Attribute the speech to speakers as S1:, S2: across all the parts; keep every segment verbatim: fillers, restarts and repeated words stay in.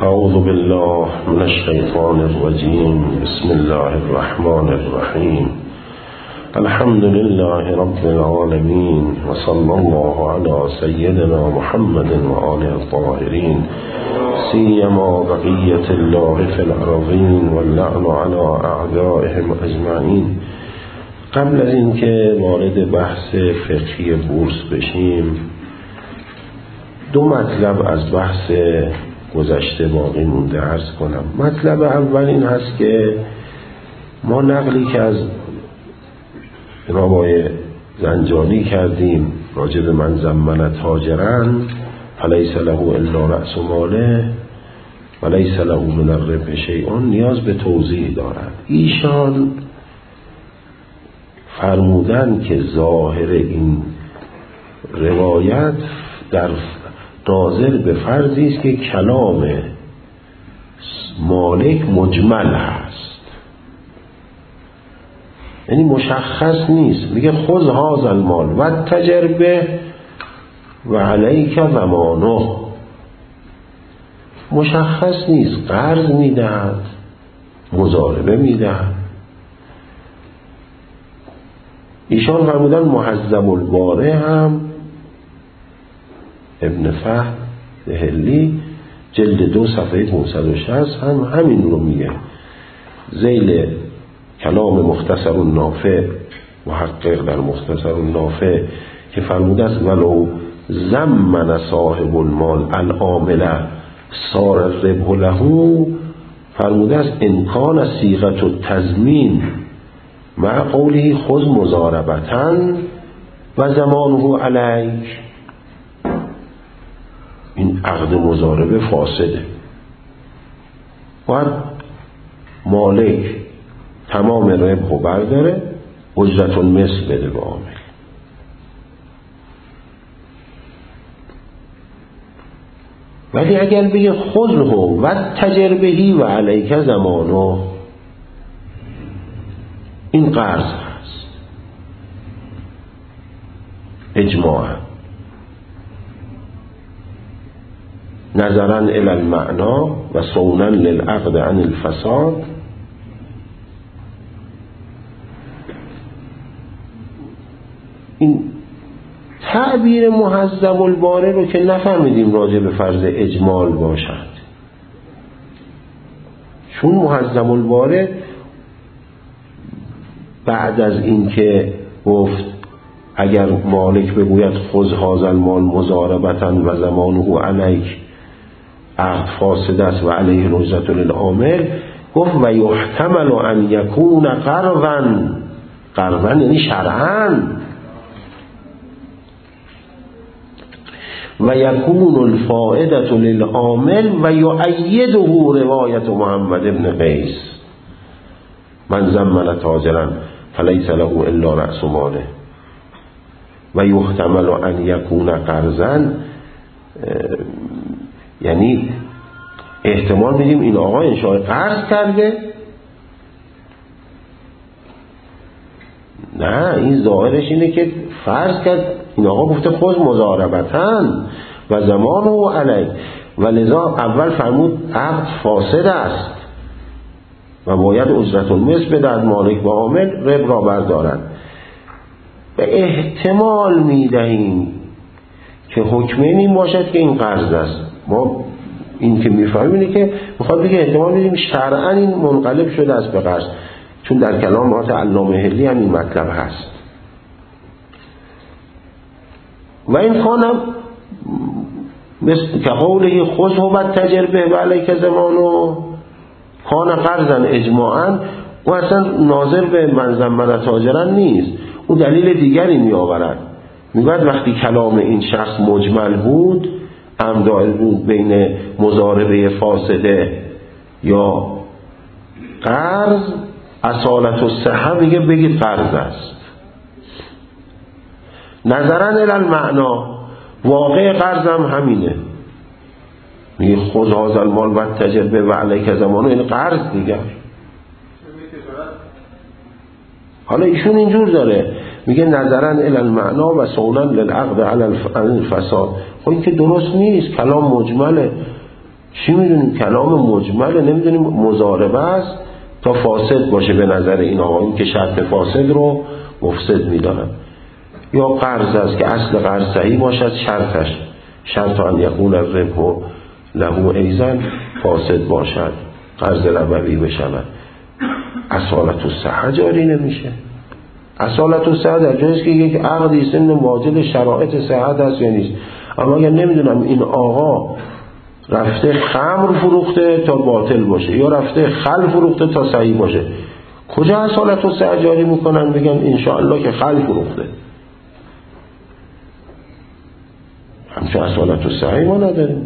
S1: اعوذ بالله من الشیطان الرجیم. بسم الله الرحمن الرحیم. الحمد لله رب العالمین و صلی الله علی سیدنا محمد و آله الطاهرین سیما بقیة الله فی الارضین واللعن علی اعدائهم اجمعین. قبل از اینکه وارد بحث فقهی بورس بشیم، دو مطلب از بحث گذشته باقی مونده عرض کنم. مطلب اول این هست که ما نقلی که از ربای زنجانی کردیم راجع به من زمن تاجرن فلیس له الا رأس ماله و لیس له من الربح شیء نیاز به توضیح دارد. ایشان فرمودن که ظاهر این روایت در ناظر به فرضی است که کلام مالک مجمل هست، یعنی مشخص نیست. میگه خذ هذا المال و تجربه و علیک ضمانه، مشخص نیست. قرض میدهد، مضاربه میدهد. ایشان فرمودن محذب الباره هم ابن فهد دهلی جلد دو صفحه پانصد و شصت هم همین رو میگه. ذیل کلام مختصر النافع محقق در مختصر النافع که فرموده است ولو زمن صاحب المال العامله صار الربح له، فرموده است امکان صیغه التضمین مع قوله خذ مضاربتا و زمانه علیک. این عقد مضاربه فاسده. باید مالک تمام ربح رو برداره، اجرت المثل بده به عامل. ولی اگر بگه خذه و تجربهی و علیک زمانه، این قرض هست اجماعا نظرا الی المعنا و صونا للعقد عن الفساد. این تعبیر محذب الباره رو که نفهمیدیم راجع به فرض اجمال باشد، چون محذب الباره بعد از این که گفت اگر مالک بگوید خذ هذا المال مضاربتا و زمانه علیک، عقد فاسد است و علیه اجرت للعامل، گفت و یحتمل ان یکون قرضا. قرضا یعنی شرعا. و یکون الفائده للعامل و یؤیده روایت محمد بن قیس من زمن تاجرا فلیس له الا رأس ماله و یحتمل ان یکون قرضا، یعنی احتمال میدیم این آقا انشاء قرض کرده. نه، این ظاهرش اینه که فرض کرد این آقا گفته خود مضاربتاً و زمان و علی، و لذا اول فرمود عقد فاسد است و باید اجرت المثل بدهد مالک و عامل، ربح را بردارند. به احتمال میدهیم که حکم این باشد که این قرض است. ما این که میفهمیم اینه که میخواد بگه احتمال میدیم شرعا این منقلب شده است به قرض، چون در کلامات علامه حلی هم این مطلب هست. و این خانم مثل که قوله خذ و تجربه و علیک زمانه کان قرضا اجماعا، و اصلا ناظر به من زمن تاجرن نیست. او دلیل دیگری می آورد، میگوید وقتی کلام این شخص مجمل بود، امدائل بود بین مضاربه فاسده یا قرض، اصالت و صحه میگه بگید قرض است. نظرا الی المعنا، واقع قرض هم همینه، میگه خذ هذا المال و تجربه و علیک زمانه، این قرض دیگه. حالا ایشون اینجور داره میگه نظرا الی المعنا و صونا للعقد علی الفساد. خب این که درست نیست، کلام مجمله. چی میدونیم؟ کلام مجمله، نمیدونیم مضاربه است تا فاسد باشه به نظر این آقایون که شرط فاسد رو مفسد میدارن، یا قرض است که اصل قرض صحیح باشد، شرطش شرط ان یکون الربح له ایضا فاسد باشد، قرض ربوی بشود، اصالت الصحه جاری نمیشه. اصالت الصحه در جاییست که یک عقدی سن واجد شرایط صحت هست یا نیست. اما اگر نمیدونم این آقا رفته خمر فروخته تا باطل باشه یا رفته خل فروخته تا صحیح باشه، کجا اصالت الصحه جاری میکنن؟ بگن انشاءالله که خل فروخته. همچون اصالت الصحه ما نداریم.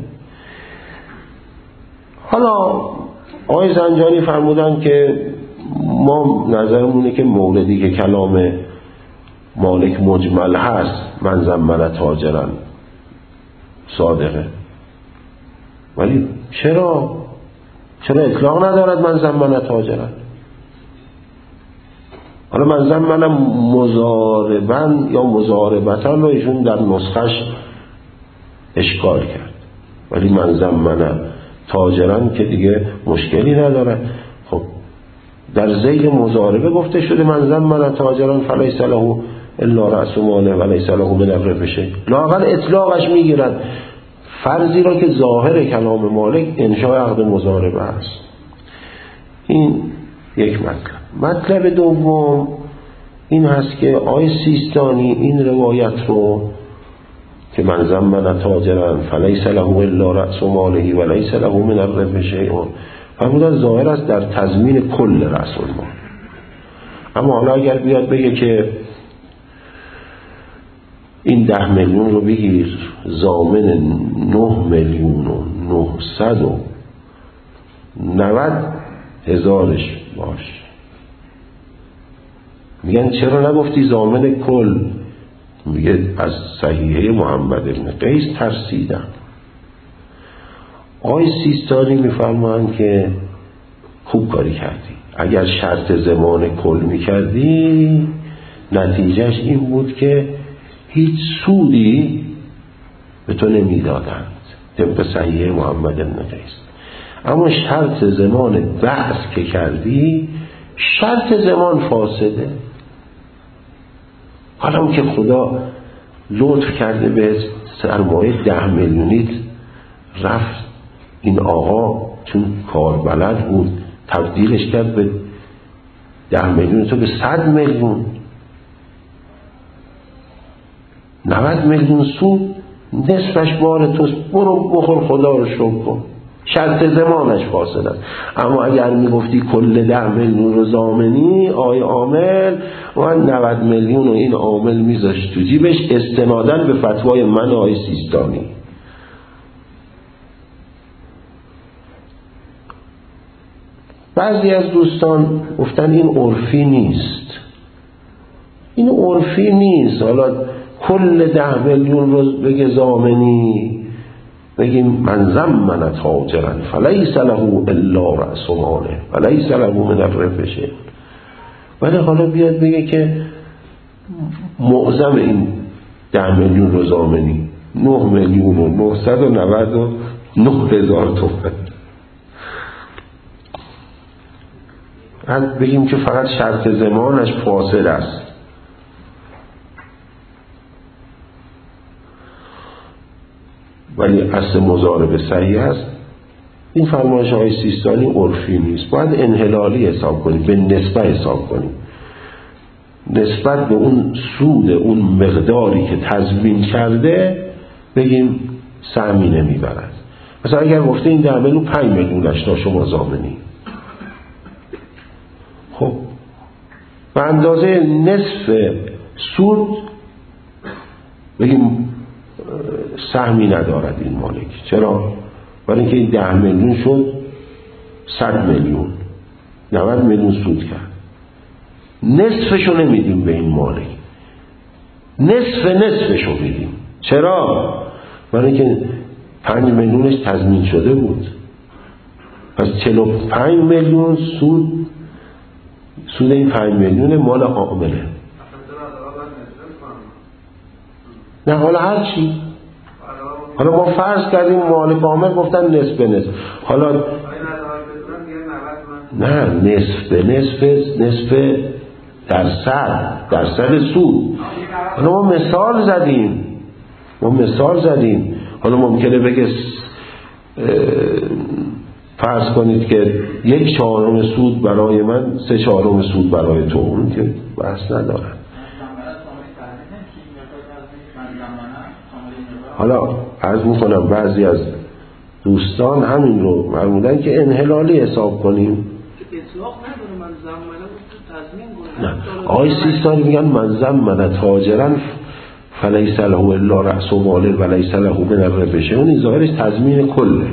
S1: حالا آقای زنجانی فرمودن که ما نظرمونه که موردی که کلام مالک مجمل هست، من زمن تاجرن صادقه. ولی چرا چرا اطلاق ندارد من زمن تاجرن؟ حالا من زمن مضاربن یا مضاربتن رو ایشون در نسخش اشکال کرد، ولی من زمن تاجرن که دیگه مشکلی نداره. خب در ذیل مضاربه گفته شده من زمن تاجرن فلیس له الا رأس ماله ولیس له من الربح شیء، لااقل اطلاقش میگیرد فرضی را که ظاهر کلام مالک انشاء عقد مضاربه است. این یک مطلب. مطلب دوم این هست که آقای سیستانی این روایت رو که من زمن تاجرن فلیس له الا رأس ماله ولیس له من الربح شیء فرمودن ظاهر است در تضمین کل رأس المال. اما حالا اگر بیاد بگه که این ده میلیون رو بگیر ضامن نه میلیون و نهصد و نود هزارش باش، میگن چرا نگفتی ضامن کل؟ میگه از صحیحه محمد بن قیس ترسیدم. آقای سیستانی میفرمایند که خوب کاری کردی، اگر شرط زمان کل میکردی نتیجهش این بود که هیچ سودی به تو نمیدادند طبق صحیحه محمد بن قیس. اما شرط زمان بحث که کردی شرط زمان فاسده. حالا که خدا لطف کرده به سرمایه ده میلیونیت رفت، این آقا چون کار بلد بود تبدیلش کرد به ده میلیون تو به صد میلیون، نود میلیون سود، نصفش بار توست، برو بخور خدا رو شکر کن. شرط زمانش فاسد است. اما اگر میگفتی کل ده میلیون رو ضامنی آی عامل و نود میلیون رو این عامل میذاشت تو جیبش استنادن به فتوای من آی سیستانی. بعضی از دوستان گفتن این عرفی نیست، این عرفی نیست. حالا کل ده میلیون رو بگه ضامنی، بگیم من زمن تاجرن فلیس له الا رأس ماله فلیس له من الربح شیء، ولی حالا بیاد بگه که معظم این ده میلیون رو ضامنی نه میلیون و نهصد و نود و نه هزار تومان، بعد بگیم که فقط شرط زمانش فاسد است. ولی اصل مضاربه صحیح است. این فرمایش های سیستانی عرفی نیست، باید انحلالی حساب کنیم، به نسبت حساب کنیم، نسبت به اون سود اون مقداری که تضمین کرده بگیم سهمی نمیبرد. مثلا اگر گفته این ده میلیون پنج میلیونش تا شما ضامنی، خب به اندازه نصف سود بگیم سهمی ندارد این مالک. چرا؟ برای اینکه این ده میلیون شد صد میلیون، نود میلیون سود کرد، نصفشو نمیدیم به این مالک، نصف نصفشو میدیم. چرا؟ برای اینکه پنج میلیونش تضمین شده بود، پس چهل و پنج میلیون سود، سود این پنج میلیون مال عامله. نه حالا هر چی حالا ما فرض کردیم مالک عامل گفتن نصف به نصف، حالا نه نصف به نصف نصف درصد درصد سود. حالا ما مثال زدیم ما مثال زدیم حالا ممکنه بگه فرض کنید که یک چهارم سود برای من، سه چهارم سود برای تو، اون که بحث ندارن. حالا عرض میکنم بعضی از دوستان همین رو فرمودن که انحلالی حساب کنیم. نه آقای سیستانی میگن من زمن تاجرا فلیس له الا رأس مال و لیس له من الربح، اون ظاهرش تضمین کله.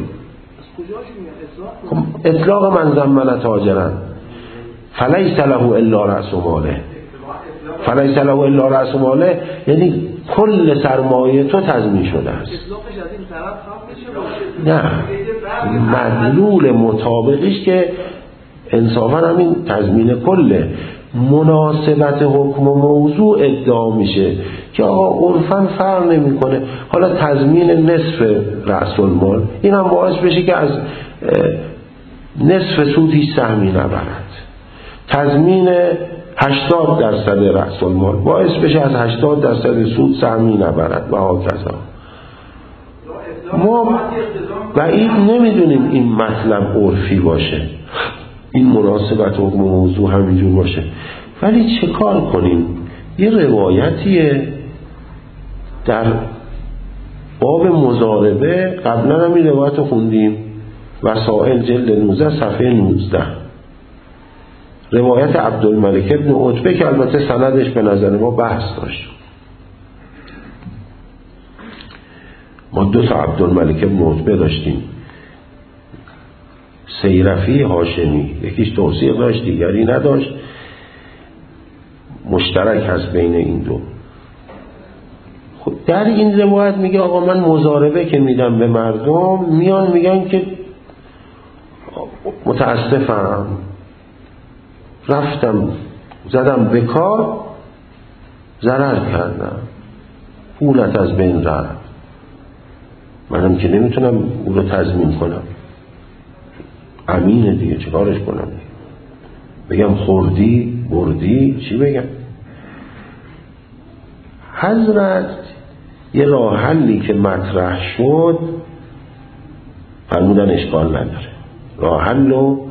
S1: اطلاق من زمن تاجرا فلیس له الا رأس ماله، فلیس له الا رأس ماله یعنی کل سرمایه تو تضمین شده است. نه مدلول مطابقش که انصافا همین تضمین کله. مناسبت حکم و موضوع ادعا میشه که آقا عرفاً فرق نمیکنه، حالا تضمین نصف رأس المال این هم باعث بشه که از نصف سود هیچ سهمی نبرد، تضمین هشتاد درصد رأس المال باعث بشه از هشتاد درصد سود سهمی نبرد و هاکذا. ما بعید نمیدونیم این مطلب عرفی باشه، این مناسبت و موضوع همینجور باشه، ولی چه کار کنیم؟ یه روایتیه در باب مضاربه، قبلا هم این روایت رو خوندیم، وسائل جلد نوزده صفحه نوزده، روایت عبدالملک ابن عتبه که البته سندش به نظر ما بحث داشت. ما دو تا عبدالملک ابن عتبه داشتیم، سیرفی هاشمی، یکیش توثیق داشت دیگری نداشت، مشترک هست بین این دو. خب در این روایت میگه آقا من مضاربه که میدم به مردم، میان میگن که متاسفم رفتم زدم به کار ضرر کردم، پولت از بین رفت، منم که نمیتونم اون رو تضمین کنم، امینه دیگه، چه کارش کنم؟ بگم خوردی بردی چی بگم؟ حضرت یه راه حلی که مطرح شد فرمودن اشکال نداره. راه حل رو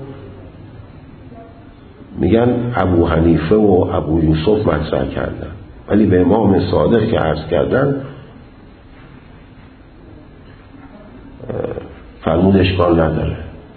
S1: میگن ابو حنیفه و ابو یوسف مطرح کردن، ولی به امام صادق که عرض کردن فرمود اشکال نداره.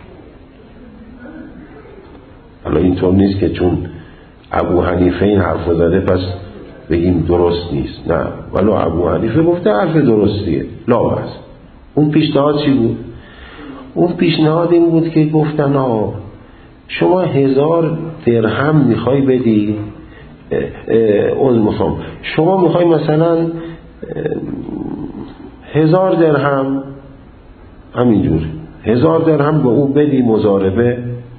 S1: حالا اینطور نیست که چون ابو حنیفه این حرف زده پس بگیم درست نیست، نه، ولی ابو حنیفه گفته حرف درستیه، لا بس. اون پیشنهاد چی بود؟ اون پیشنهاد این بود که گفتن آه شما هزار درهم میخوای بدی، اون میخوام شما میخوای مثلا هزار درهم همینجور هزار درهم به اون بدی مضاربه،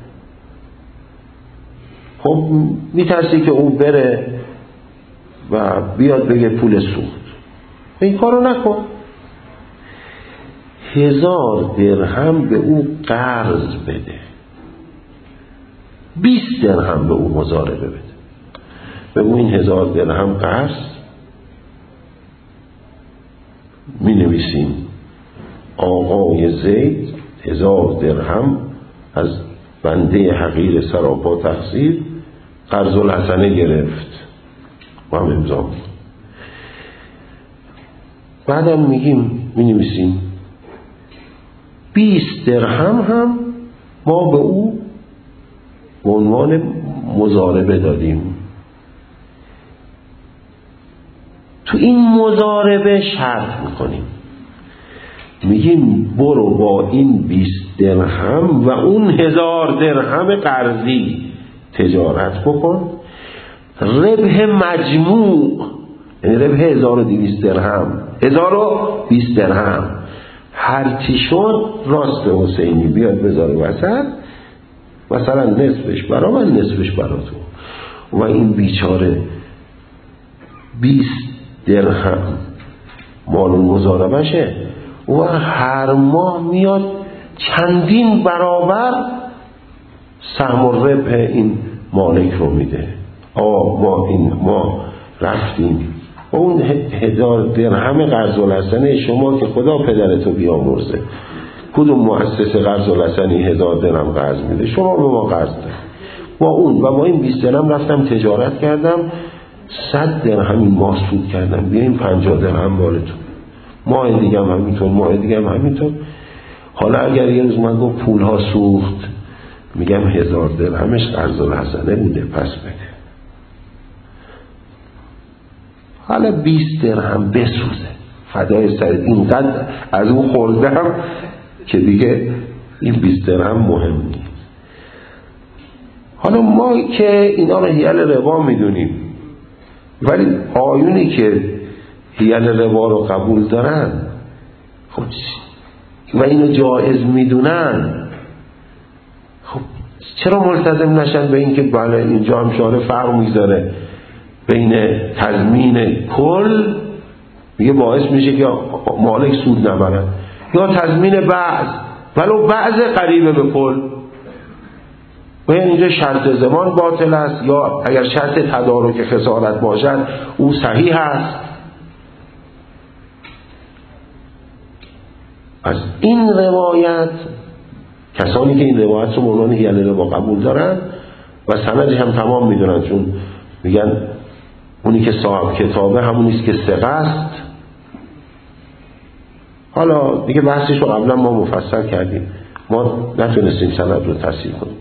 S1: خب میترسی که اون بره و بیاد بگه پول سود، این کارو نکن، هزار درهم به اون قرض بده، بیست درهم به اون مضاربه بده، به اون این هزار درهم قرض می نویسیم آقای زید هزار درهم از بنده حقیر سراپا تقصیر قرض الحسنه گرفت و هم امضا. بعدم میگیم می نویسیم بیست درهم هم ما به او به عنوان مضاربه دادیم. تو این مضاربه شرط میکنیم، میگیم برو با این بیست درهم و اون هزار درهم قرضی تجارت بکن، ربح مجموع یعنی ربح هزار و دویست درهم، هزار و بیست درهم هرچی شد راست به حسینی بیاد بذاره وسط، مثلا نصفش برا من نصفش برا تو، و این بیچاره بیست درهم مال مضاربشه و هر ماه میاد چندین برابر سهم و ربح این مالک رو میده. آه ما این ما رفتیم اون هزار درهم قرض الحسنه شما که خدا پدرتو بیامرزه، کدوم مؤسسه قرض الحسنه هزار درهم قرض میده؟ شما به ما قرض ده. با اون و با این بیست درهم رفتم تجارت کردم، صد درهم این ماه سود کردم، بیاین پنجاه درهم مالتون، ماه دیگه هم همینطور، ماه دیگه هم همینطور. حالا اگر یه روز من گفت پول ها سوخت، میگم هزار درهمش قرض الحسنه بوده پس بده. حالا بیست درهم بسوزه، فدای سر اینقدر از اون خوردم که دیگه این بیست درهم مهم نیست. حالا ما که اینا رو حیل ربا میدونیم، ولی آیونی که حیل ربا رو قبول دارن خب و اینو جایز میدونن، خب چرا ملتزم نشن به این که بله اینجا هم شاره فرق میذاره بین تضمین کل میگه باعث میشه که مالک سود نبره، یا تضمین بعض ولو بعض قریبه به کل، و یعنی اینجا شرط زمان باطل است، یا اگر شرط تدارک خسارت باشد او صحیح است. از این روایت کسانی که این روایت رو مولان حیل ربا قبول دارن و سندش هم تمام میدونن، چون میگن اونی که صاحب کتابه همونیست که ثقه است. حالا دیگه بحثش رو قبلا ما مفصل کردیم، ما نتونستیم سند رو تصحیح کنیم.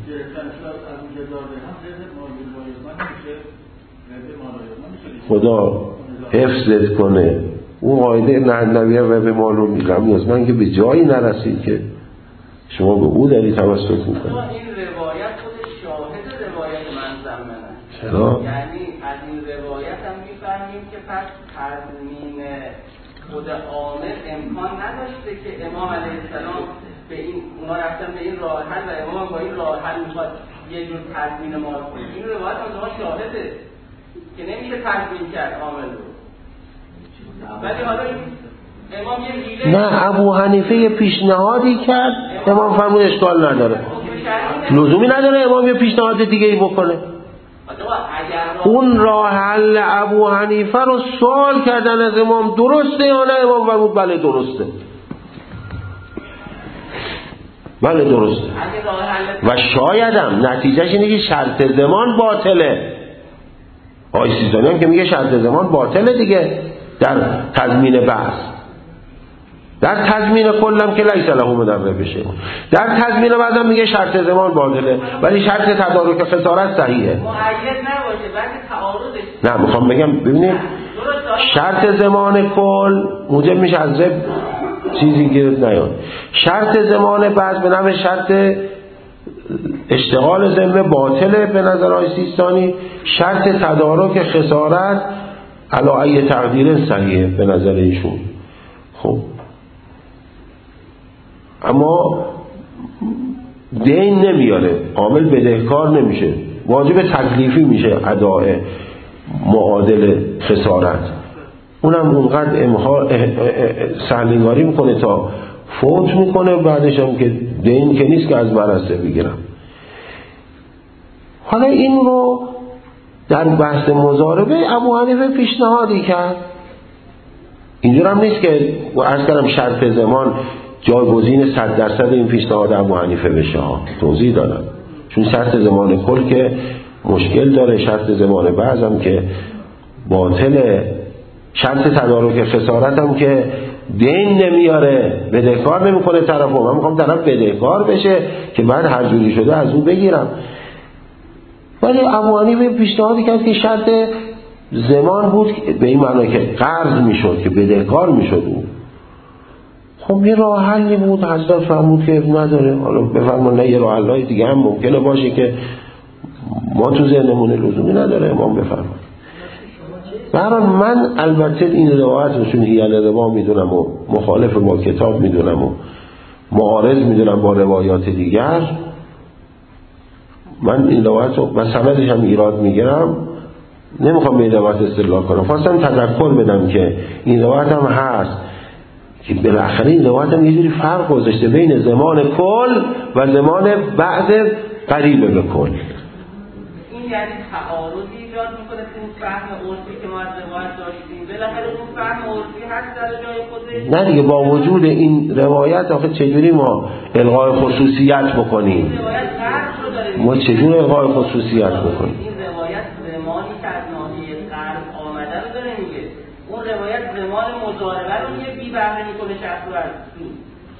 S1: خدا حفظت کنه اون قاعده نحنویه و به مالو میگم نیازمند که به جایی نرسید که شما به او داری توسط میکنید.
S2: این روایت خود شاهد روایت منظمنه.
S1: چرا؟
S2: یعنی از این روایت هم میفهمیم که پس تضمین خود عامل امکان نداشته که امام علیه السلام به این اونا رفتن به این راه حل و امام با این راه حل میخواد یه جور تضمین مال کنه. این روایت هم شما شاهده که نمیشه تضمین کرد عامل رو. ولی حالا امام یه حیله
S1: نه، ابو حنیفه یه پیشنهادی کرد، امام فرمود اشکال نداره، لزومی نداره امام یه پیشنهاد دیگه ای بکنه. اون راه حل ابو حنیفه رو سوال کردن از امام درسته یا نه، امام فرمود بله درسته، بله درسته. و شایدم نتیجهش اینه که شرط زمان باطله. آی سیستانی هم که میگه شرط زمان باطله دیگه در تضمین بحث، در تضمین کلم که لیس له من الربح شیء، در تضمین بعضم میگه شرط زمان باطله ولی شرط تدارک خسارت صحیحه.
S2: مؤید نباشه بلکه تعارضش.
S1: نه میخوام بگم ببینید شرط زمان کل موجب میشه از ربح چیزی گرد نیاد، شرط زمان بعض به نوع شرط اشتغال ذمه باطله به نظر آقای سیستانی، شرط تدارک خسارت علی ای تقدیر صحیحه به نظر ایشون. خب اما دین نمیاره، عامل بدهکار نمیشه، واجب تکلیفی میشه اداء معادل خسارت، اونم اونقدر امها سهلنگاری میکنه تا فوت میکنه، بعدش هم که دین که نیست که از برسه بگیرم. حالا این رو در بحث مضاربه ابو حنیفه پیشنهادی کرد، اینجور هم نیست که عرض کردم شرط زمان جایگزین صد درصد این پیشنهاد ابو حنیفه بشه ها، توضیح دادم، چون شرط زمان کل که مشکل داره، شرط زمان بعض هم که باطله، شرط تدارک خسارت هم که دین نمیاره، بدهکار نمیکنه طرفو، من میخوام طرف بدهکار بشه که بعد هر جوری شده از اون بگیرم. ولی ابو حنیفه پیشنهادی کرد که شرط زمان بود به این معنی که قرض میشد که بدهکار میشد اون. خب یه راه حلی بود، حضرت فرمود که نداره، حالا بفرمون نه یه راه حلای دیگه هم ممکنه باشه که ما تو ذهنمون لزومی نداره امام بفرمون. برای من البته این روایت رو چون حیل ربا میدونم و مخالف با کتاب میدونم و معارض میدونم با روایات دیگر، من این روایت رو و سندش هم ایراد میگیرم، نمیخوام به این روایت استدلال کنم، خواستم تذکر بدم که این روایت هم هست که بالاخره این روایت هم یه جوری فرق گذاشته بین زمان کل و زمان بعد قریب به کل.
S2: این یعنی تعارضی ایجاد میکنه که اون فهم عرفی که ما از روایت داشتیم بالاخره اون فهم عرفی هست در جای خودش. نه
S1: دیگه با وجود این روایت آخه چجوری ما الغای خصوصیت بکنیم؟
S2: روایت غرب رو داره.
S1: ما چجوری الغای خصوصیت بکنیم؟
S2: این روایت زمانی که از ناحیه غرب آمده رو داره میگه. اون روایت زمان مضاربه رو میگه بی بهره میکنه شخص رو از سود.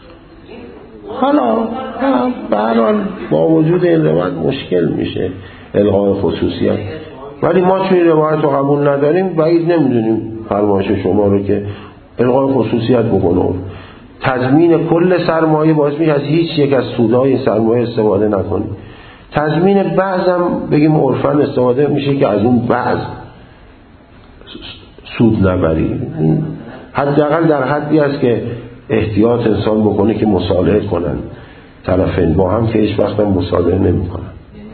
S1: حالا برحال با وجود این روایت مشکل میشه الغای خصوصیت، ولی ما چون این روایت رو قبول نداریم بعید نمیدونیم فرمایش شما رو که الغای خصوصیت بکنه. تضمین کل سرمایه باعث میشه از هیچ یک از سودهای این سرمایه استفاده نکنیم. تضمین بعض هم بگیم عرفاً استفاده میشه که از اون بعض سود نبریم. حداقل در حدی است که احتیاط انسان بکنه که مصالحه کنن طرفین با هم که هیچ وقت هم مصالحه نمی کنن.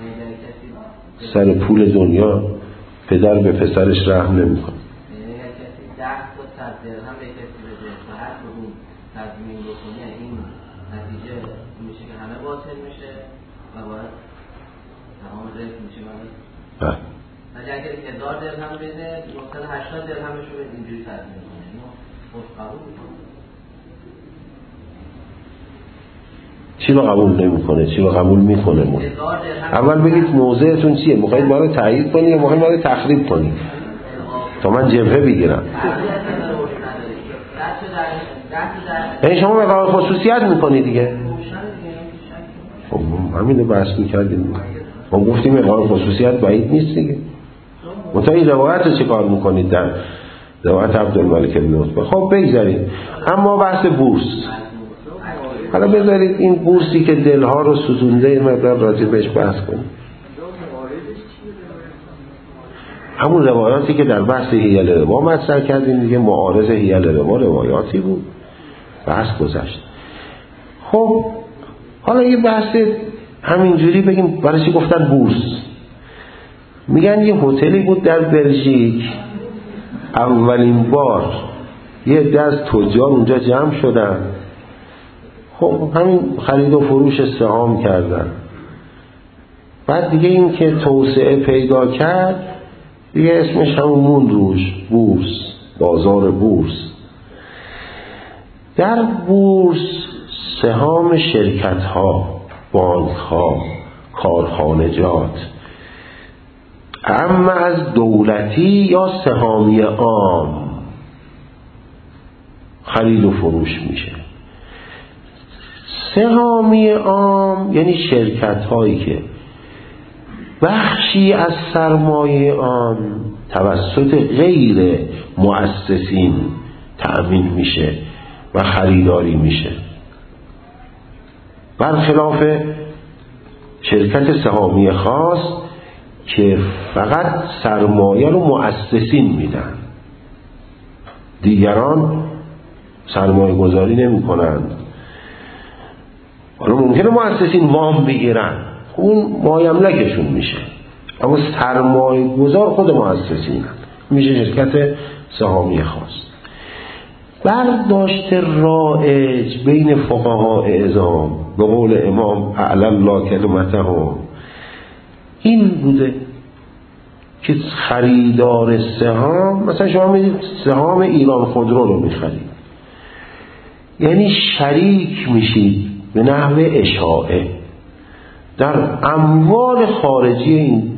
S1: سر پول دنیا پدر به پسرش رحم نمی کنه.
S2: یعنی اگر کسی ده تا صد درهم به کسی بده تا هر کدوم تضمین بکنه این نتیجه میشه که همه باطل میشه و باید تمام رفت میشه.
S1: بله.
S2: ولی اگر هزار درهم بده نهصد و هشتاد درهمش رو اینجوری تضمین کنه اینو خوش قبول میکنه.
S1: چی رو قبول نمیکنه؟ چی رو قبول میکنه؟ اول بگید موضعتون چیه؟ میخواید ما رو تایید کنید یا میخواید ما رو تخریب کنید تا من جبهه بگیرم؟ یعنی شما به خصوصیت میکنید دیگه. خب همین رو بحث میکردیم، ما گفتیم اقرار خصوصیت بعید نیست دیگه. منتها این روایت رو چه کار میکنید در روایت عبدالملک بن عتبه؟ خب بگذارید. اما بحث بورس، حالا بذارید این بورسی که دلها رو ستونده مقدار راجع بهش بحث کنیم. همون روایاتی که در بحث حیل ربا مطرح کردیم دیگه، معارض حیل ربا روایاتی بود، بحث گذشت. خب حالا یه بحث همینجوری بگیم برای چی گفتن بورس. میگن یه هتلی بود در بلژیک، اولین بار یه عده از تجار اونجا جمع شدن، خب همین خرید و فروش سهام کردن. بعد دیگه این که توسعه پیدا کرد دیگه اسمش همون موند روش بورس، بازار بورس. در بورس سهام شرکت ها، بانک ها، کارخانجات، اما از دولتی یا سهامی عام خرید و فروش میشه. سهامی عام یعنی شرکت هایی که بخشی از سرمایه عام توسط غیر مؤسسین تأمین میشه و خریداری میشه، برخلاف شرکت سهامی خاص که فقط سرمایه رو مؤسسین میدن، دیگران سرمایه گذاری نمی کنند. حالا ممکنه مؤسسین وام بگیرن، اون مایملکشون میشه، اما سرمایه گذار خود مؤسسین میشه شرکت سهامی خاص. برداشت رایج بین فقها اعظام به قول امام اعلی الله کلمتهم این بوده که خریدار سهام، مثلا شما میدید سهام ایران خودرو رو میخرید، یعنی شریک میشید به نحو اشاعه در اموال خارجی این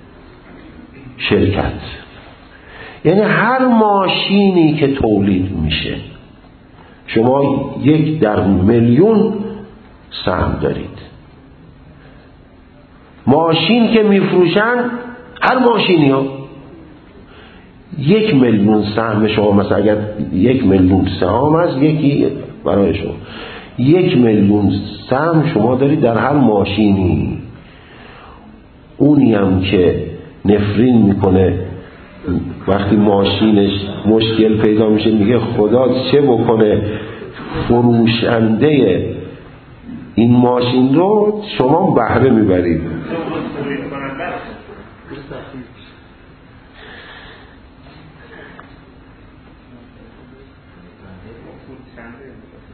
S1: شرکت. یعنی هر ماشینی که تولید میشه شما یک در میلیون سهم دارید. ماشین که میفروشن هر ماشینی ها یک میلیون سهم شما، مثلا اگر یک میلیون سهام هست یکی برای شما، یک میلیون سهم شما دارید در هر ماشینی. اونی هم که نفرین میکنه وقتی ماشینش مشکل پیدا میشه میگه خدا چه بکنه فروشنده این ماشین رو شما بهره میبرید.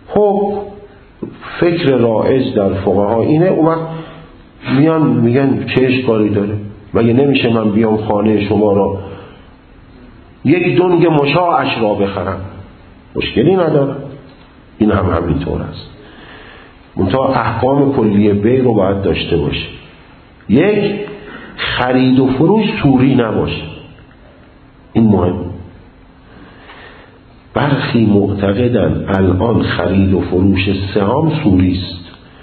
S1: خب فکر رایج در فقها اینه، اون وقت میان میگن چه اشکالی داره؟ مگه نمیشه من بیام خانه شما را یک دنگ مشاعش را بخرم؟ مشکلی نداره، این هم همینطور است. منتها احکام کلیه بی رو باید داشته باشه. یک، خرید و فروش سوری نباشه، این مهم. برخی معتقدن الان خرید و فروش سهام سوری است.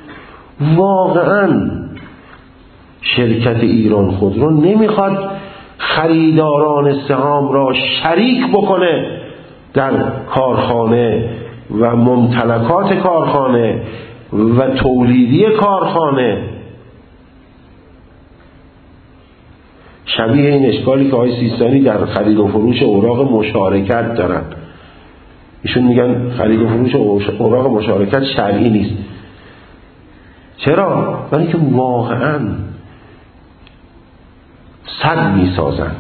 S1: واقعا شرکت ایران خودرو نمیخواد خریداران سهام را شریک بکنه در کارخانه و ممتلکات کارخانه و تولیدی کارخانه. شبیه این اشکالی که آقای سیستانی در خرید و فروش اوراق مشارکت دارن. ایشون میگن خرید و فروش اوراق مشارکت شرعی نیست. چرا؟ برای که واقعا صد میسازند،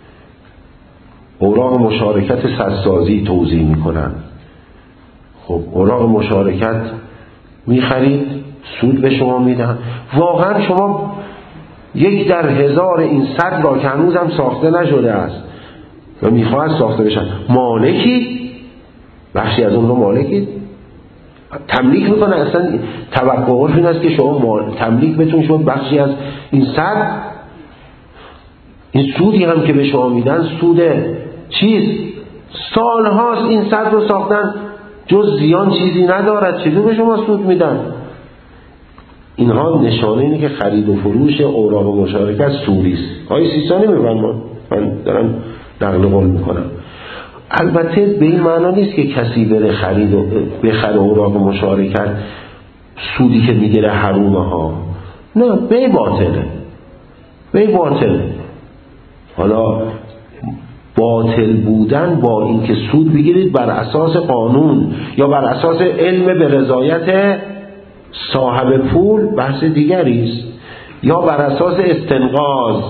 S1: اوراق مشارکت صدسازی توزیع میکنن. خب اوراق مشارکت میخرید، سود به شما میدن. واقعا شما یک در هزار این صد را که هنوز هم ساخته نشده است و میخواهد ساخته بشن مالکی، بخشی از اون رو مالکید، تملیک میکنه. اصلا توقعش این است که شما تملیک بتون شد بخشی از این صد. این سودی هم که به شما میدن سود چیز سال هاست این صد رو ساختن، جز زیان چیزی ندارد، چیزی به شما سود میدن؟ اینها نشانه اینه که خرید و فروش اوراق مشارکت سوری است. آقای سیستانی میفرمان، من دارم نقل قول میکنم. البته به این معنا نیست که کسی بره خرید و بخره اوراق مشارکت سودی که میگیره حرومه ها، نه، بی باطله، بی باطله. حالا باطل بودن با اینکه سود بگیرید بر اساس قانون یا بر اساس علم به رضایت صاحب پول بحث دیگری است، یا بر اساس استنقاذ.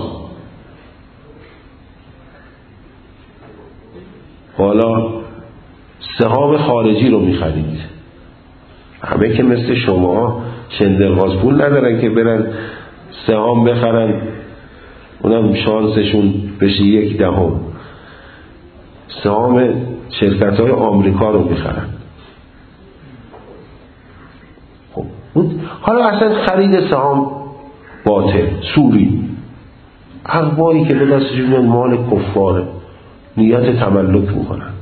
S1: حالا سهام خارجی رو میخرید، همه که مثل شما چندرغاز پول ندارن که برن سهام بخرن، اونم شانسشون بشه یک دهم. سهام شرکت های آمریکا رو میخرن. خب حالا اصلا خرید سهام باطل، سوری، اخباری که به دستشون مال کفاره، نیت تملک میکنن،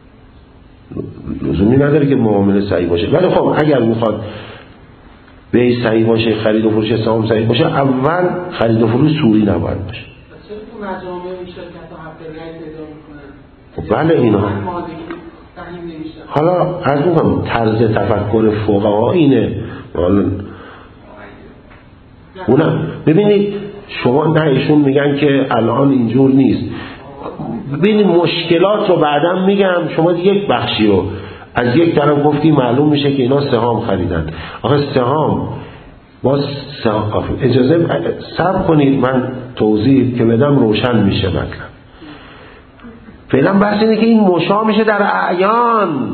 S1: لزومی نداره که معامله صحیح باشه. ولی خب اگر میخواد به صحیح باشه، خرید و فروش سهام صحیح باشه، اول خرید و فروش سوری نباید باشه.
S2: چرا تو مجامع این شرکت‌ها حق رأی پیدا میکنن؟
S1: خب بله اینها. حالا از میگم طرز تفکر فقها اینه. حالا اونم ببینید شما، نه ایشون میگن که الان اینجور نیست. ببینید مشکلات رو بعدم میگم. شما یک بخشی رو از یک طرف گفتی معلوم میشه که اینا سهام خریدن. آخه سهام باز سهام، اجازه صبر کنید من توضیح که بدم روشن میشه مطلب. فعلا بحث اینه که این مشا میشه در اعیان.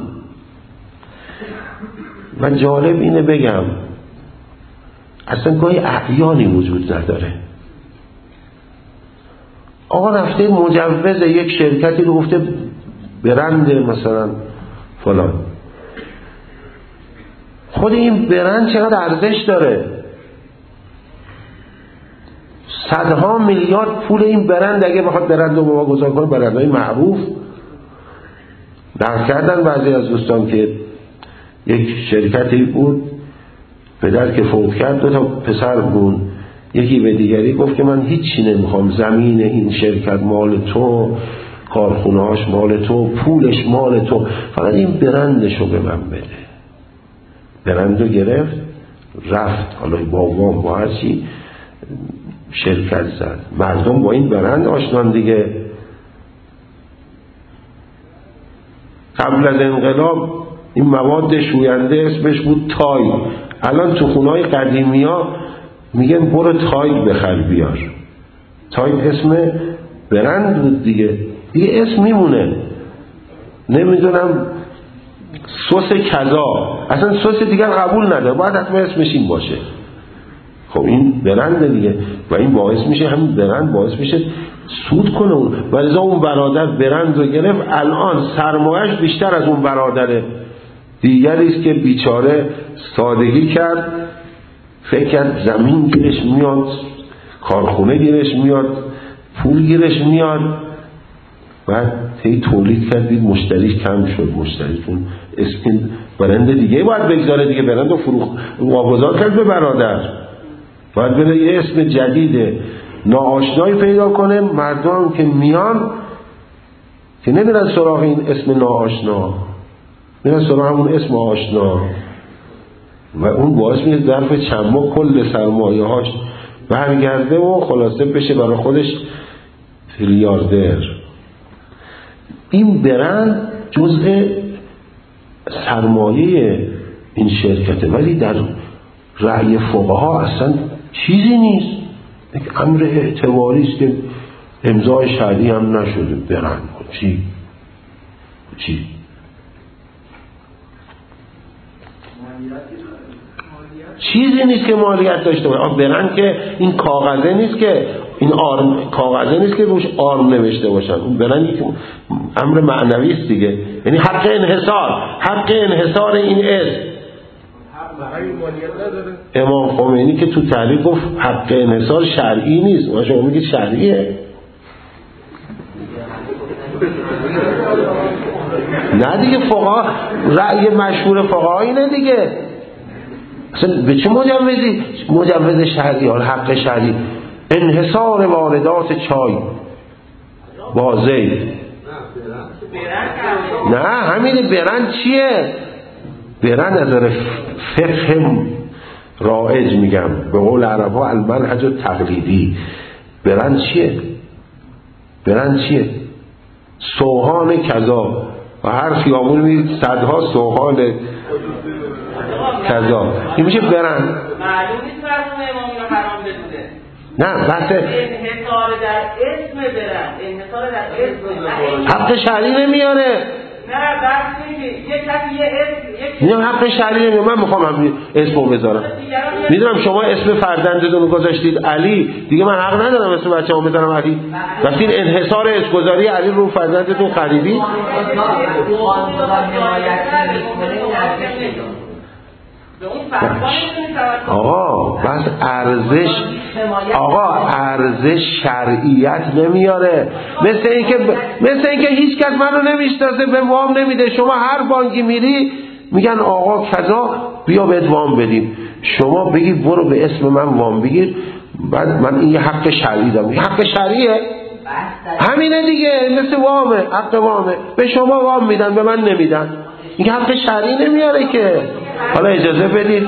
S1: من جالب اینه بگم اصلا گاهی اعیانی وجود نداره. آقا رفته مجوز یک شرکتی رو گفته برند مثلا فلان، خود این برند چقدر ارزش داره؟ صدها میلیارد پول این برند اگه بخواد برند رو به ما گذار کنه، برندهای معروف. نقل کردن بعضی از دوستان که یک شرکتی بود، پدر که فوت کرد دو تا پسر بود، یکی به دیگری گفت که من هیچی نمیخوام، زمین این شرکت مال تو، کارخونهاش مال تو، پولش مال تو، فقط این برندشو به من بده. برندو گرفت رفت، حالا با وام با هرچی شرکت زد. مردم با این برند آشنان دیگه. قبل از انقلاب این مواد شوینده اسمش بود تای. الان تو خونه‌های قدیمی ها میگن برو تای بخر بیار. تای اسم برند بود دیگه، دیگه اسم میمونه. نمیدونم سس کذا، اصلا سس دیگر قبول نداره، باید حتما اسمش این باشه. خب این برند دیگه و این باعث میشه، همین برند باعث میشه سود کنه اون. ولی اون برادر برند رو گرفت، الان سرمایه‌اش بیشتر از اون برادره. دیگری است که بیچاره سادگی کرد، فکر کرد زمین گیرش میاد، کارخونه گیرش میاد، پول گیرش میاد، بعد هی تولید کردید مشتریش کم شد، مشتریتون اسم برند دیگه باید بگذاره دیگه، برند رو فروخت واگذار کرد به برادر، باید بره یه اسم جدیده ناآشنایی پیدا کنه. مردم که میان که نمیرن سراغ این اسم ناآشنا، میرن سراغ همون اسم آشنا و اون باعث میشه ظرف چند ماه کل سرمایه هاش برگرده و خلاصه بشه برای خودش تریلیاردر. این برند جزء سرمایه این شرکته، ولی در رأی فقها اصلا چیزی نیست، یک امر اعتباری است که امضای شرعی هم نشده. برند چی؟ چی؟ چیزی نیست که مالیت داشته باشه. برند که این کاغذه نیست که این آرم کاغذه نیست که روش آرم نوشته باشن، اون برند یک امر معنوی است دیگه، یعنی حق انحصار، حق انحصار این اسم. امام خمینی که تو تعلیق گفت حق انحصار شرعی نیست، و شما میگید شرعیه. نه دیگه، فقها رأی مشهور فقها اینه دیگه. اصلا به چه مجوزی؟ مجوز شرعی ها، حق شرعی، انحصار واردات چای با زید. نه همین برند چیه؟ برند از نظر فقه رایج میگم، به قول عرب ها المنهج التقلیدی. برند چیه؟ برند چیه؟ سوهان کذا، و هر خیابون میدید صدها سوهان کذا، این میشه برند.
S2: معلوم نیست مرحوم امام اینو حرام بدونه.
S1: نه بحث
S2: انحصار در اسم برند، انحصار در اسم
S1: حق شرعی نمیاره.
S2: نه بحث اینه که یک کسی یه اسم، یک
S1: نه حق شرعی نمیاره. من میخوام هم اسمو بذارم. میدونم شما اسم فرزندتون رو گذاشتید علی، دیگه من حق ندارم اسم بچه‌مو بذارم علی. وقتی انحصار اسمگذاری علی رو فرزندتون خریدید، آقا بس ارزش، آقا ارزش شرعیت نمیاره. مثل اینکه مثل اینکه هیچ کس منو نمیشناسه به وام نمیده. شما هر بانکی میری میگن آقا کذا بیا بهت وام بدیم، شما بگی برو به اسم من وام بگیر، بعد من این یه حق شرعی دارم. این حق شرعیه؟ همینه دیگه، مثل وامه، حق وامه. به شما وام میدن به من نمیدن، این حق شرعی نمیاره که. حالا اجازه بدید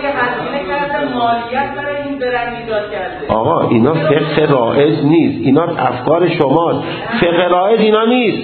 S1: آقا اینا فقه رائج نیست، اینا افکار شماست. فقه رائج اینا نیست.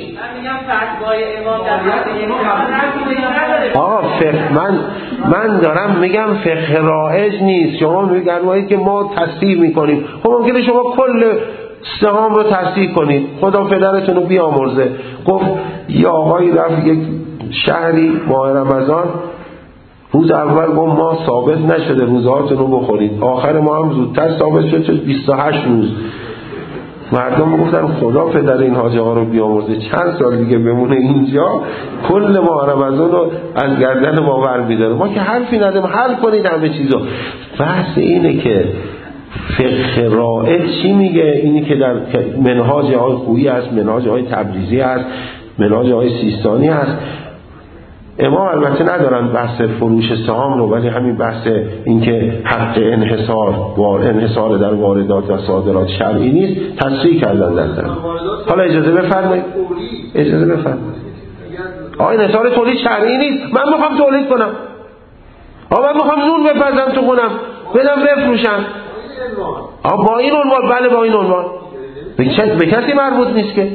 S1: آقا فقه من من دارم میگم فقه رائج نیست. شما میگن که ما تصدیق میکنیم، خب ممکنه شما کل سهام رو تصدیق کنید، خدا پدرتون رو بیامرزه. گفت یه آقایی رفت یک شهری ماه رمضان، روز اول گفت ما ثابت نشده روزهاتون رو بخورید، آخر ما هم زودتر ثابت شد شد بیست و هشت روز. مردم گفتن خدا پدر این حاجه ها رو بیامرزه، چند سال دیگه بمونه اینجا کل ماه رمضان رو از گردن ما ور می‌داره. ما که حرفی نداریم، حل کنید همه چیزو. بحث اینه که فقه رائج چی میگه؟ اینی که در منهاج های خویی هست، منهاج های تبریزی هست، منهاج های سیستانی هست. امام البته ندارن بحث فروش سهام رو، ولی همین بحث اینکه حق انحصار وار انحصار در واردات و صادرات شرعی نیست تصریح کردن در. حالا اجازه بفرمایید، اجازه بفرمایید. آقا انحصار تولید شرعی نیست. من میخوام تولید کنم، آقا من میخوام نون بپزم تو خونم بدم بفروشم، آقا با این عنوان، بله با این عنوان، به کسی مربوط نیست که.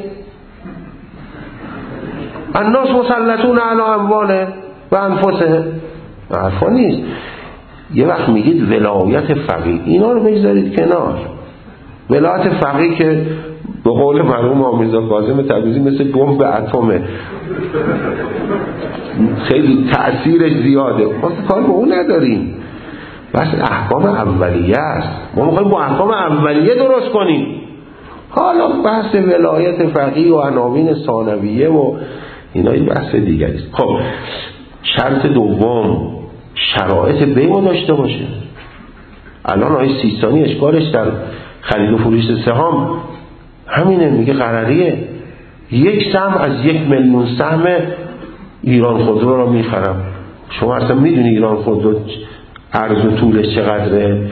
S1: الناس مسلطون علی اموالهم و انفسهم، حرفا نیست. یه وقت میگید ولایت فقیه، اینا رو بگذارید کنار. ولایت فقیه که به قول مرحوم آمیرزا کاظم تبریزی مثل بمب اتمه، خیلی تأثیرش زیاده. ما کار به اون نداریم، بس احکام اولیه است. ما میخوایم با احکام اولیه درست کنیم. حالا بحث ولایت فقیه و عناوین ثانویه و اینا این بحث دیگری است. خب شرط دوم شرایط بیع داشته باشه. الان آقای سیستانی اشکالش در خرید و فروش سهام همینه، میگه قرریه. یک سهم از یک میلیون سهم ایران خودرو را میخرم. شما اصلا میدونی ایران خودرو عرض و طولش چقدره؟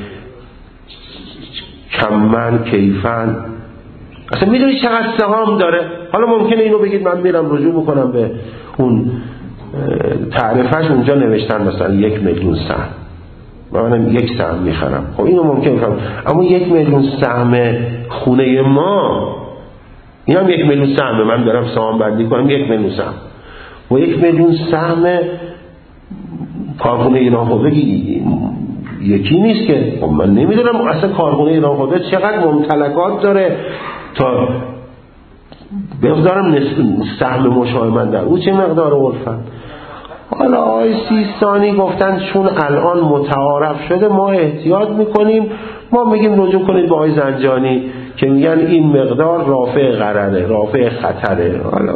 S1: کمن کیفن اصلا میدونی چقدر سهام داره؟ حالا ممکنه اینو بگید من میرم رجوع بکنم به اون تعرفهش، اونجا نوشتن مثلا یک میلیون سهم، منم یک سهم میخرم. خب اینو ممکنه بفهم، اما یک میلیون سهم خونه ما، این هم یک میلیون سهم، من دارم سهام بندی کنم یک میلیون سهم و یک میلیون سهم کارخونه ایران خودرو یکی نیست که. خب من نمیدونم اصلا کارخونه ایران خودرو چقدر ممتلکات داره تا بقدارم سهم مشاهمن در او چه مقدار عرفن. حالا آقای سیستانی گفتن چون الان متعارف شده ما احتیاط میکنیم، ما میگیم رجوع کنید با آقای زنجانی که میگن این مقدار رافع غرره، رافع خطره. حالا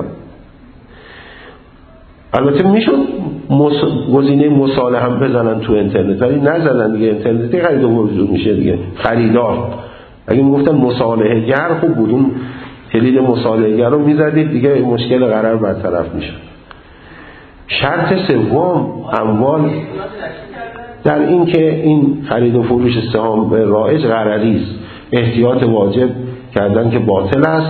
S1: البته میشون مص... گزینه مصالحه هم بزنن تو اینترنت، ولی نزدن دیگه. اینترنتی خرید و فروش میشه دیگه، خریدار. اگه میگفتن مصالحه گر خوب بود، اون کلید مصالحه گر رو میزدید دیگه مشکل غرر برطرف میشه. شرط سوم اموال، در این که این خرید و فروش سهام به رایج غرری است، احتیاط واجب کردن که باطل است.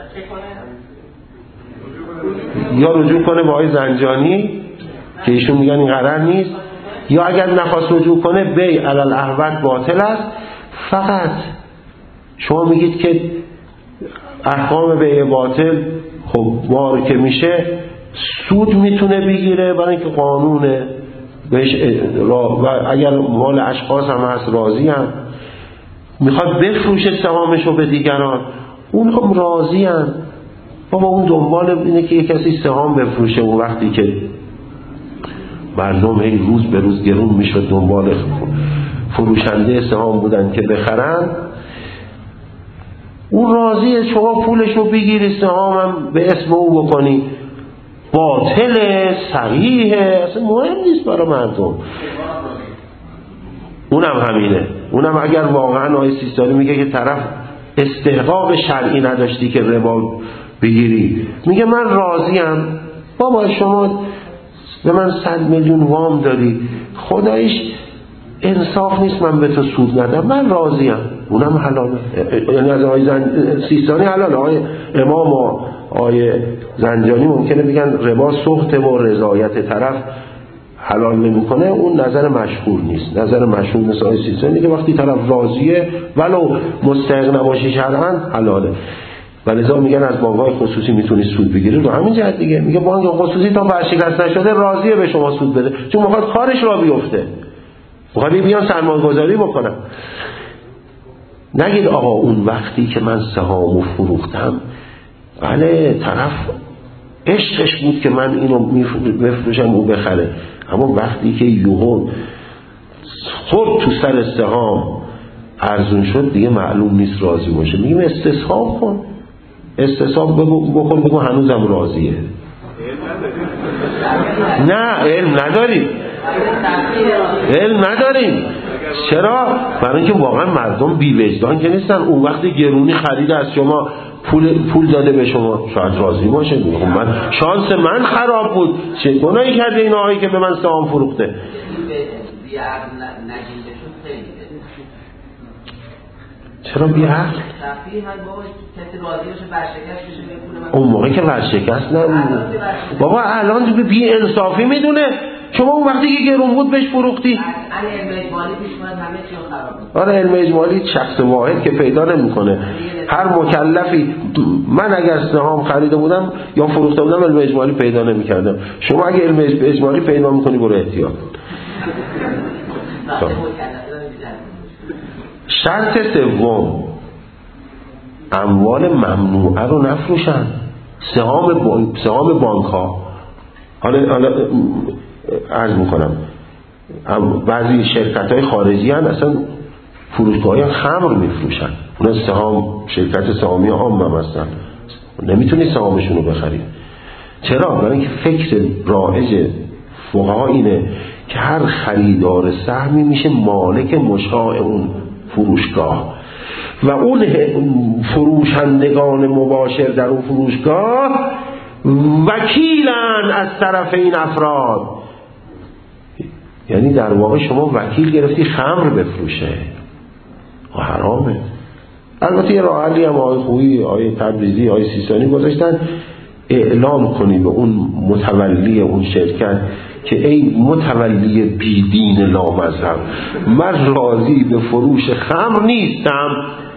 S1: یا رجوع کنه با آقای زنجانی که ایشون میگن این غرر نیست، یا اگر نخواست رجوع کنه بیع علی الاحوط باطل است. فقط شما میگید که احکام بیع باطل خب بار که میشه سود میتونه بگیره برای اینکه قانونه بهش و اگر مال اشخاص هم هست راضی هم، میخواد بفروشه سهامشو به دیگران، اون هم راضی هم. بابا اون دنبال اینه که یک کسی سهام بفروشه. اون وقتی که مردم هی روز به روز گرون میشد دنبال فروشنده سهام بودن که بخرن، اون راضیه شما پولشو بگیری سهامم به اسم او بکنی. باطله صحیحه اصلا مهم نیست برای مردم. اونم همینه. اونم اگر واقعا آقای سیستانی میگه که طرف استحقاق شرعی نداشتی که ربا بگیری، میگه من راضیم. بابا شما به من صد میلیون وام داری، خدایش انصاف نیست من به تو سود ندم، من راضیم. اونم حلاله. یعنی از آقای زن... سیستانی حلاله. آقای امام و آقای زنجانی ممکنه بگن ربا سخته و رضایت طرف حلال نمیکنه. اون نظر مشهور نیست. نظر مشهور مثل آقای سیستانی که وقتی طرف راضیه ولو مستحق نباشی شرعاً حلاله. ولذا میگن از بانک‌های خصوصی میتونی سود بگیری. رو همین جهت دیگه میگه بانک خصوصی تا ورشکست نشده راضیه به شما سود بده، چون میخواد کارش را بیفته، میخواد بیان سرمایه‌گذاری بکنن. نگید آقا اون وقتی که من سهامو فروختم بله طرف عشقش بود که من اینو بفروشم او بخره، اما وقتی که یهو خود تو سر سهام ارزون شد دیگه معلوم نیست راضی باشه. میگیم استصحاب کن، استصحاب بکن، بگو هنوزم راضیه. نه علم نداریم، علم نداریم. چرا؟ برای اینکه واقعا مردم بی وجدان که نیستن. اون وقتی گرونی خرید از شما، پول پول داده به شما، شاید راضی باشه. میگم من شانس من خراب بود، چه گناهی کرده این آقایی که به من سهام فروخته. چرا بی عقل؟ اون موقع که ورشکست نبود. بابا الان بی انصافی میدونه. شما اون وقتی که گرون بود بهش فروختی. آره علم اجمالی شخص واحد که پیدا نمیکنه. هر مکلفی، من اگر سهام خریده بودم یا فروخته بودم علم اجمالی پیدا نمیکردم. شما اگه علم اجمالی پیدا میکنی برو احتیاط. شرط سوم اموال ممنوعه رو نفروشن. سهام بانک سهام بانک ها، حالا حالا عرض میکنم بعضی شرکت های خارجی هن اصلا فروشگاه های خمر میفروشن، اونا سهام شرکت سهامی عام هم هستن، نمیتونی سهامشون رو بخرید. چرا؟ برای اینکه فکر رایج فقها اینه که هر خریدار سهمی میشه مالک مشاع اون فروشگاه و اون فروشندگان مباشر در اون فروشگاه وکیلن از طرف این افراد. یعنی در واقع شما وکیل گرفتی خمر بفروشه و حرامه. البته یه راه حلی هم آقای خویی، آقای تبریزی، آقای سیستانی گذاشتن اعلام کنی به اون متولی اون شرکت که ای متولی بیدین لامذهب، من راضی به فروش خمر نیستم.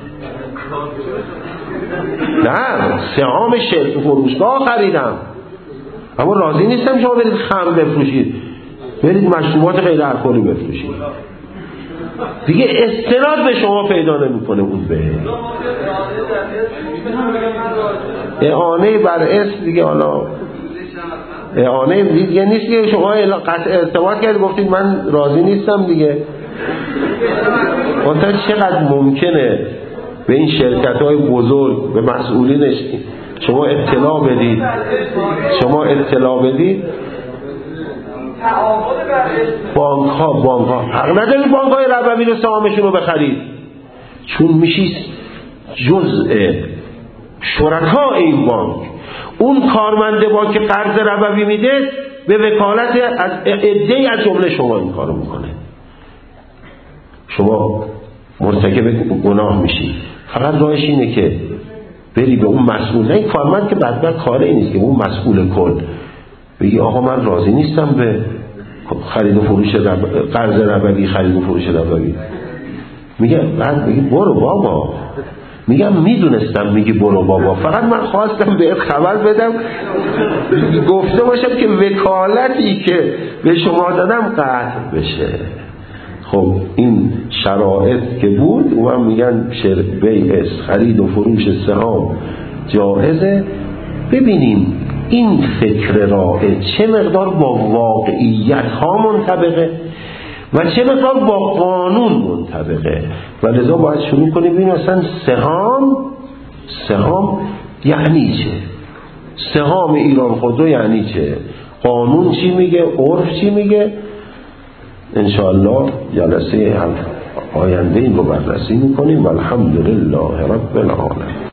S1: نه، سهام شرکت فروشگاه خریدم اما راضی نیستم شما برید خمر بفروشید، برید مشروبات غیر الکلی بفروشید. دیگه استناد به شما پیدا نمیکنه اون به اعانه بر اسم دیگه. حالا اعانه دیگه نیست که شما قطع ارتباط کرد گفتید من راضی نیستم دیگه. مثلا چقدر ممکنه به این شرکت های بزرگ به مسئولینش شما اطلاع بدید شما اطلاع بدید بانک ها بانک ها حق نداری بانک های ربوی رو سهامشون رو بخرید، چون میشید جزء شرکا این بانک. اون کارمنده بانک قرض ربوی میده به وکالت از عده‌ای از جمله شما این کارو میکنه، شما مرتکب گناه میشید. فقط راهش اینه که بری به اون مسئول، نه این کارمند که بدبخت کاره این نیست که اون مسئول کل بگی آقا من راضی نیستم به خرید و فروش رب... قرض ربوی، خرید و فروش ربوی. میگه بعد میگی برو بابا، میگم میدونستم میگی برو بابا، فقط من خواستم بهت خبر بدم گفته باشم که وکالتی که به شما دادم قطع بشه. خب این شرایط که بود و من میگن شرک بیع خرید و فروش سهام جائزه. ببینیم این فکر رائج چه مقدار با واقعیت ها منطبقه و چه مقدار با قانون منطبقه و لذا باید شروع کنیم ببینیم اصلا سهام سهام یعنی چه، سهام ایران خودرو یعنی چه، قانون چی میگه، عرف چی میگه. انشاءالله جلسه آینده این رو بررسی میکنیم. والحمدلله رب العالمین.